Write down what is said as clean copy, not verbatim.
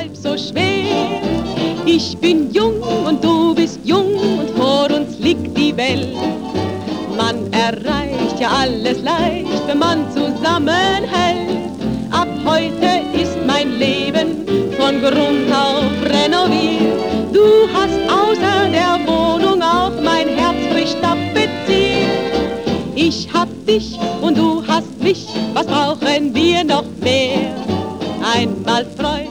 halb so schwer. Ich bin jung und du bist jung und vor uns liegt die Welt. Man erreicht ja alles leicht, wenn man zusammenhält. Ab heute ist mein Leben von Grund auf renoviert. Du hast außer der Wohnung auch mein Herz frisch tapeziert. Ich hab dich und du hast mich, was brauchen wir noch mehr? Einmal frei